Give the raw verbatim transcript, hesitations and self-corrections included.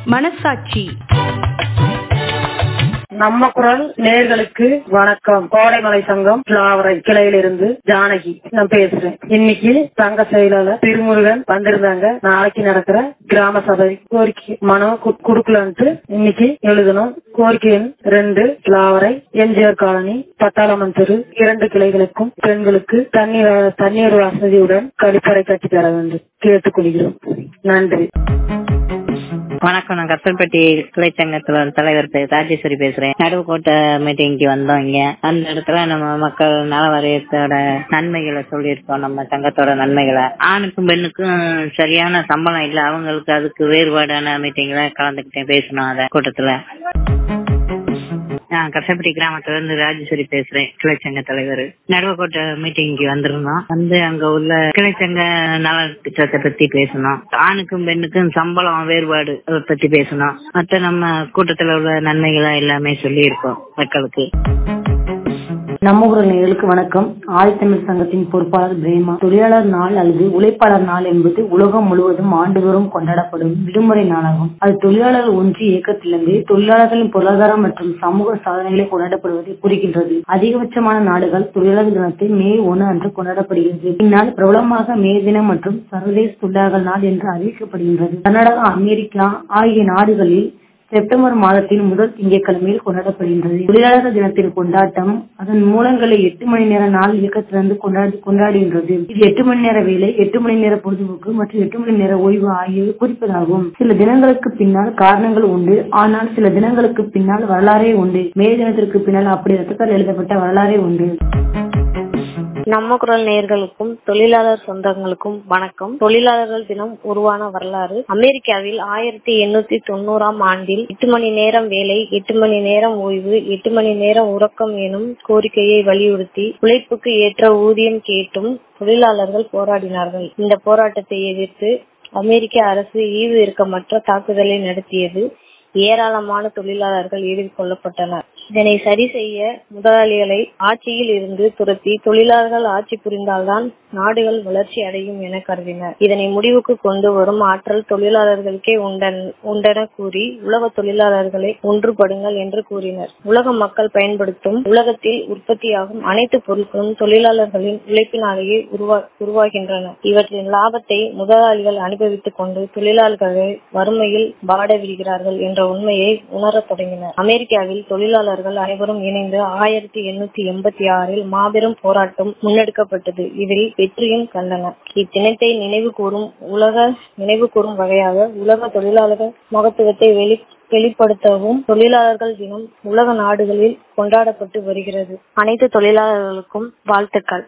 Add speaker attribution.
Speaker 1: மனசாட்சி.
Speaker 2: நம்ம குரல் நேயர்களுக்கு வணக்கம். கோடைமலை சங்கம் பிளாவரை கிளையிலிருந்து ஜானகி நான் பேசுறேன். இன்னைக்கு சங்க செயலாளர் திருமுருகன் வந்திருந்தாங்க. நாளைக்கு நடக்கிற கிராம சபை கோரிக்கை மனு குடுக்கலான்ட்டு இன்னைக்கு எழுதணும். கோரிக்கை எண் ரெண்டு பிளாவரை எம்ஜிஆர் காலனி பட்டாளமன் தெரு இரண்டு கிளைகளுக்கும் பெண்களுக்கு தண்ணீர் தண்ணீர் வசதியுடன் கழிப்பறை கட்டி தர வேண்டும் கேட்டுக்கொள்கிறோம். நன்றி.
Speaker 3: வணக்கம். நான் கப்பல்பட்டி கிளைச்சங்கத்துல தலைவர் ராஜேஸ்வரி பேசுறேன். நடுவுக்கோட்டை மீட்டிங்க்கு வந்தோம். இங்க அந்த இடத்துல நம்ம மக்கள் நல வாரியத்தோட நன்மைகளை சொல்லியிருக்கோம். நம்ம சங்கத்தோட நன்மைகளை ஆணுக்கும் பெண்ணுக்கும் சரியான சம்பளம் இல்ல, அவங்களுக்கு அதுக்கு வேறுபாடான மீட்டிங்ல கலந்துக்கிட்டேன், பேசணும் அத கூட்டத்துல. நான் கசப்பட்டி கிராமத்துல இருந்து ராஜேஸ்வரி பேசுறேன், கிளைச்சங்க தலைவர். நடுவக்கோட்டை மீட்டிங்க்கு வந்திருந்தோம். வந்து அங்க உள்ள கிளைச்சங்க நல திட்டத்தை பத்தி பேசணும். ஆணுக்கும் பெண்ணுக்கும் சம்பளம் வேறுபாடு அதை பத்தி பேசணும். மற்ற நம்ம கூட்டத்துல உள்ள நன்மைகளை எல்லாமே சொல்லி இருக்கோம் மக்களுக்கு.
Speaker 4: நம்ம ஊர் நேயர்களுக்கு வணக்கம். ஆதித்தமிழ் சங்கத்தின் பொறுப்பாளர் பிரேமா. தொழிலாளர் நாள் அல்லது உழைப்பாளர் நாள் என்பது உலகம் முழுவதும் ஆண்டுதோறும் கொண்டாடப்படும் விடுமுறை நாளாகும். அது தொழிலாளர் ஒன்றிய இயக்கத்திலிருந்து தொழிலாளர்களின் பொருளாதாரம் மற்றும் சமூக சாதனைகளை கொண்டாடப்படுவதை குறிக்கின்றது. அதிகபட்சமான நாடுகள் தொழிலாளர் தினத்தை மே ஒன்று அன்று கொண்டாடப்படுகிறது. இந்நாள் பிரபலமாக மே தினம் மற்றும் சர்வதேச தொழிலாளர் நாள் என்று அறிவிக்கப்படுகின்றது. கர்நாடகா, அமெரிக்கா ஆகிய நாடுகளில் செப்டம்பர் மாதத்தின் முதல் திங்கட்கிழமையில் கொண்டாடப்படுகின்றது. தொழிலாளர் தினத்தின் கொண்டாட்டம் அதன் மூலங்களை எட்டு மணி நேர நாள் இயக்கத்திலிருந்து கொண்டாடி கொண்டாடுகின்றது. இது எட்டு மணி நேர வேலை, எட்டு மணி நேர பொழுதுபோக்கு மற்றும் எட்டு மணி நேர ஓய்வு ஆகியவை குறிப்பதாகும். சில தினங்களுக்கு பின்னால் காரணங்கள் உண்டு, ஆனால் சில தினங்களுக்கு பின்னால் வரலாறே உண்டு. மே தினத்திற்கு பின்னால் அப்படி ரத்தத்தால் எழுதப்பட்ட வரலாறே உண்டு.
Speaker 5: நம்ம குரல் நேயர்களுக்கும் தொழிலாளர் சொந்தங்களுக்கும் வணக்கம். தொழிலாளர்கள் தினம் உருவான வரலாறு. அமெரிக்காவில் ஆயிரத்தி எண்ணூத்தி தொண்ணூறாம் ஆண்டில் எட்டு மணி நேரம் வேலை, எட்டு மணி நேரம் ஓய்வு, எட்டு மணி நேரம் உறக்கம் எனும் கோரிக்கையை வலியுறுத்தி உழைப்புக்கு ஏற்ற ஊதியம் கேட்டும் தொழிலாளர்கள் போராடினார்கள். இந்த போராட்டத்தை எதிர்த்து அமெரிக்க அரசு ஈவு இறக்கமற்ற தாக்குதலை நடத்தியது. ஏராளமான தொழிலாளர்கள் எதிர்கொள்ளப்பட்டனர். இதனை சரி செய்ய முதலாளிகளை ஆட்சியில் இருந்து துரத்தி தொழிலாளர்கள் ஆட்சி புரிந்தால்தான் நாடுகள் வளர்ச்சி அடையும் என கருதினர். இதனை முடிவுக்கு கொண்டு வரும் ஆற்றல் தொழிலாளர்களுக்கே உண்டென கூறி உலக தொழிலாளர்களை ஒன்றுபடுங்கள் என்று கூறினர். உலக மக்கள் பயன்படுத்தும் உலகத்தில் உற்பத்தியாகும் அனைத்து பொருட்களும் தொழிலாளர்களின் உழைப்பினாலேயே உருவா உருவாகின்றன. இவற்றின் லாபத்தை முதலாளிகள் அனுபவித்துக் கொண்டு தொழிலாளர்களை வறுமையில் வாட விடுகிறார்கள் என்ற உண்மையை உணரத் தொடங்கினர். அமெரிக்காவில் தொழிலாளர்கள் அனைவரும் இணைந்து ஆயிரத்தி எண்ணூத்தி எண்பத்தி ஆறில் மாபெரும் போராட்டம் முன்னெடுக்கப்பட்டது. இதில் வெற்றியும் கண்டனர். இத்தினத்தை நினைவு கூறும் உலக நினைவு கூறும் வகையாக உலக தொழிலாளர் மகத்துவத்தை வெளி வெளிப்படுத்தவும் தொழிலாளர்கள் தினம் உலக நாடுகளில் கொண்டாடப்பட்டு வருகிறது. அனைத்து தொழிலாளர்களுக்கும் வாழ்த்துக்கள்.